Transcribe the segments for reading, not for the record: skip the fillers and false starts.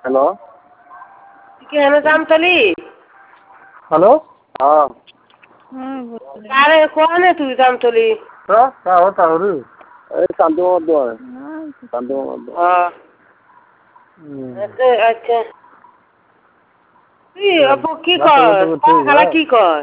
hello কি hello Jamtoli hello हाँ अरे कौन है तू जामतली क्या होता है रे अरे शांति मोहम्मद है शांति मोहम्मद हाँ अच्छा তুই আপু কি কর খালা কি কর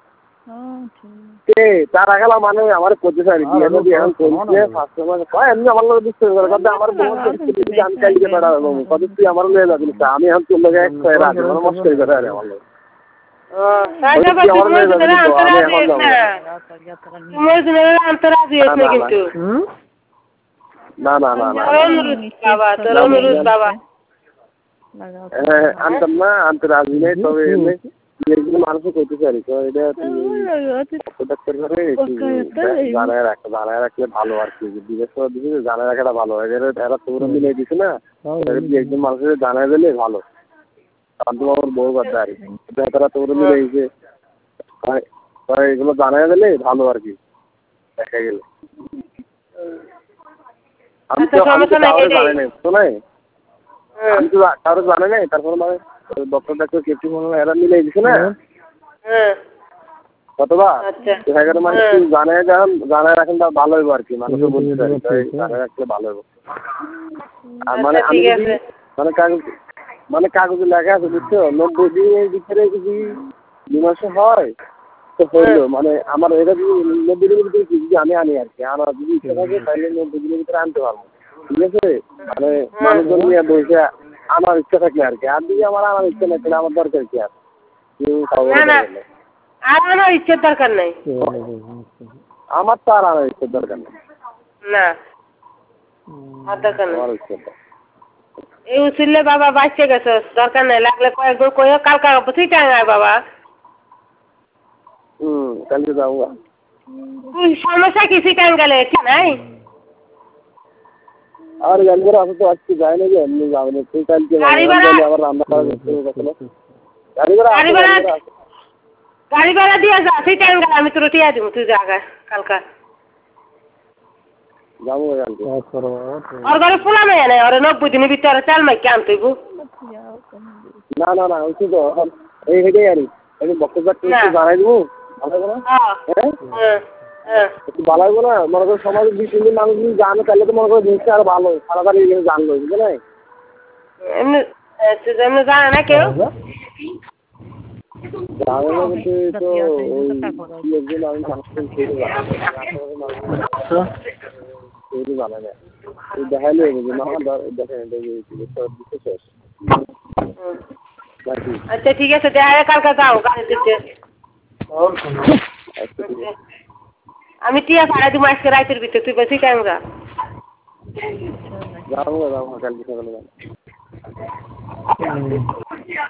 কে তারা গেলা মানে আমার করতে চাই বিয়ে যদি এখন করছে ফার্স্ট মানে কয় এমনি আমার লোক দিচ্ছে কথা আমার বহুত জানকারি কে বড় কত তুই আমার লয়ে যাবি আমি এখন তোর লগে এক কয় রাত আমার মস্ত করে করে আমার লোক সাইডা বাকি মোর দিনে আন্তরাজি মোর দিনে আন্তরাজি আছে কিন্তু না না না না বাবা তোর অনুরোধ বাবা আনতাম না আন্তরাজি নেই তবে এগুলো মানুষ করতে চাই তো এটা ডাক্তার করে জানায় রাখলে ভালো আর কি বিদেশ দিকে জানায় রাখাটা ভালো এরা তোরা মিলে দিছে না একজন মানুষের জানায় দিলে ভালো শান্তু বাবুর বউ কথা আর কি তারা তোরা মিলে এই যে এগুলো জানায় দিলে ভালো আর কি দেখা গেলে আমি তো জানি না শোনাই আমি তো কারো জানে নাই তারপর মানে ডক্টর কেপটি মনে এরা মিলে দিছে না কতবা সেখানে মানে জানায় রাখেন তা ভালো হইব আর কি মানুষের বলতে চাই জানায় রাখলে ভালো হইব আর মানে আমি মানে কাগজে লেখা আছে বুঝছো 90 দিনের ভিতরে যদি 2 মাসে হয় তো হইলো মানে আমার এটা যদি 90 দিনের ভিতরে যদি আমি আনি আর কি আমার যদি ইচ্ছা থাকে তাহলে 90 দিনের ভিতরে আনতে পারবো ঠিক আছে মানে মানুষজন নিয়ে বসে আমার ইচ্ছা থাকলে আর কি আর যদি আমার ইচ্ছা না থাকলে আমার দরকার কি আর আমার ইচ্ছার দরকার নাই আমার তো আর আমার ইচ্ছার দরকার নেই না আর দরকার নেই এই উচিলে বাবা বাঁচতে গেছে দরকার নাই লাগলে কয়েকজন কয়ে কালকা বসেই টাঙায় বাবা কালকে যাবো তুই সমস্যা কিছু টাঙ্গালে ঠিক নাই আর গানগুলো আসে তো আজকে যায় না যে এমনি যাবে না তুই কালকে আবার রান্না করা গাড়ি ভাড়া দিয়ে যা সেই টাইম গেলে আমি তোর টিয়া দিব তুই জায়গা কালকা যাবো কালকে ওর ঘরে ফুলা মেয়ে নাই ওর 90 দিনের ভিতরে চাল মাইকে আনতেইব না না না ওই তো এই হেঁটেই আনি আমি বক্তব্য জানাই দেবো ভালো হইব না মনে করো সমাজে 2-3 দিন মানুষ যদি জানে তাহলে তো মনে করো জিনিসটা আরো ভালো তাড়াতাড়ি জানলো বুঝলে না এমনি জানে না কেউ জানে না কিন্তু তো ওই একজন আমি জানে না দেখাইলে হইব না দেখেন শেষ আচ্ছা ঠিক আছে দেখা কালকে যাও গাড়ি দিতে আমি টিয়া ভাড়া দিব আজকে রাতের ভিতরে তুই বেশি টাইম যা যাবো কালকে সকালে